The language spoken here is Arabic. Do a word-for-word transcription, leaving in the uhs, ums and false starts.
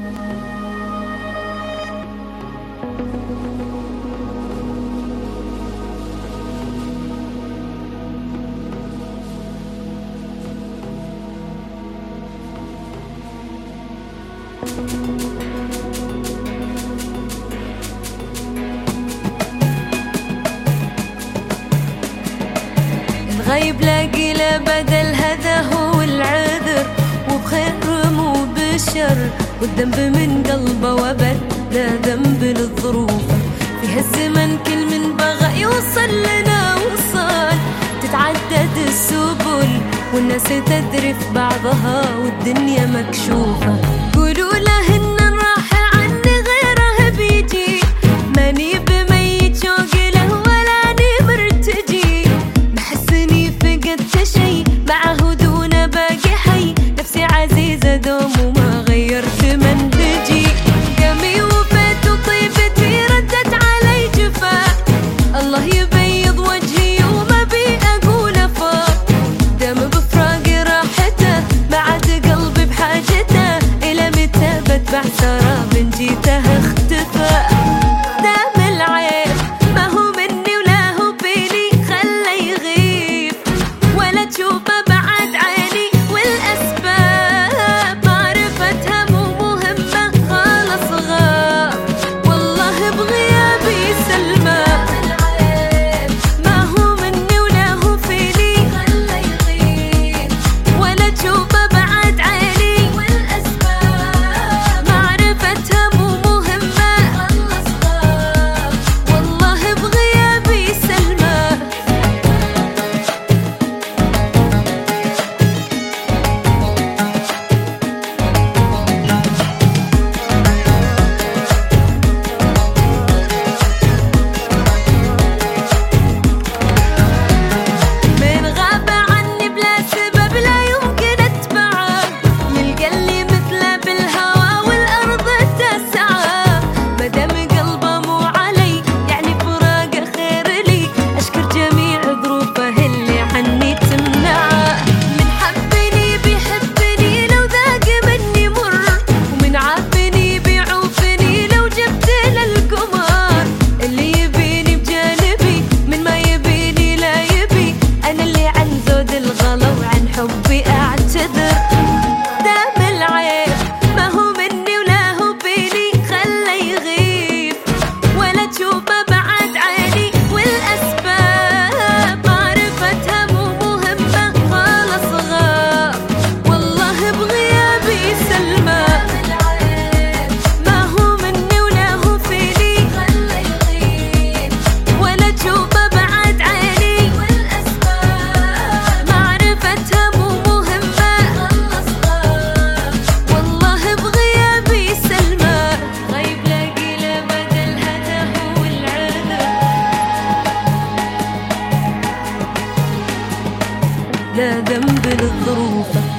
الغيب لاقي له بدل هذا هو العذر، وبخير مو بشر، والذنب من قلبه وبد لا ذنب للظروف. في هالزمن كل من بغى يوصل لنا وصال، تتعدد السبل والناس تدري في بعضها والدنيا مكشوفة. قولوا له إن راح عني غيره بيجي، ماني بميت شوق له ولا أني مرتجي، محسني فقدت شي معه دون باقي حي، نفسي عزيزة دوم وما غيرت منهجي. قمي وفات وطيبتي ردت علي جفا، الله يبيض وجهي وما بي أقول فاق، دم بفراقي راحته ما عاد قلبي بحاجته، إلى متى بتبع سراب جيته اختفى. دام العيب ما هو مني ولا هو بيني، خله يغيب ولا تشوفه بعد عيني، والأسباب معرفتها مو مهمة خالص غاب، والله بغيابي سلمى. ما هو مني ولا هو فيني، خله يغيب ولا تشوفه بعد عيني، والأسباب معرفتها مو مهمة خلص غاب، والله بغيابي سلمى. من غاب عني بلا سبب لا يمكن اتبعه، يلقى اللي مثله بالهوى والارض تسعه، مدام قلبه مو علي يعني فراقه خير لي، اشكر جميع ظروفه اللي عني تمنعه. من حبني بيحبني لو ذاق مني مر، ومن عافني بيعوفني لو جبت له القمر، اللي يبيني بجانبي من ما يبيني لا يبي، أنا اللي عن زود الغلا وعن حبي أعتذر. دام العيب ما هو مني ولا هو بيني، خله يغيب ولا تشوفه بعد عيني، والأسباب معرفتها مو مهمة خالص غاب، والله بغيابي سلمى. ما هو مني ولا هو فيني، خله يغيب ولا تشوفه بعد عيني، والأسباب معرفتها مو مهمة خلص غاب، والله بغيابي سلمى. غيب لاقي له بدل هذا هو العذر، لا ذنب للظروف.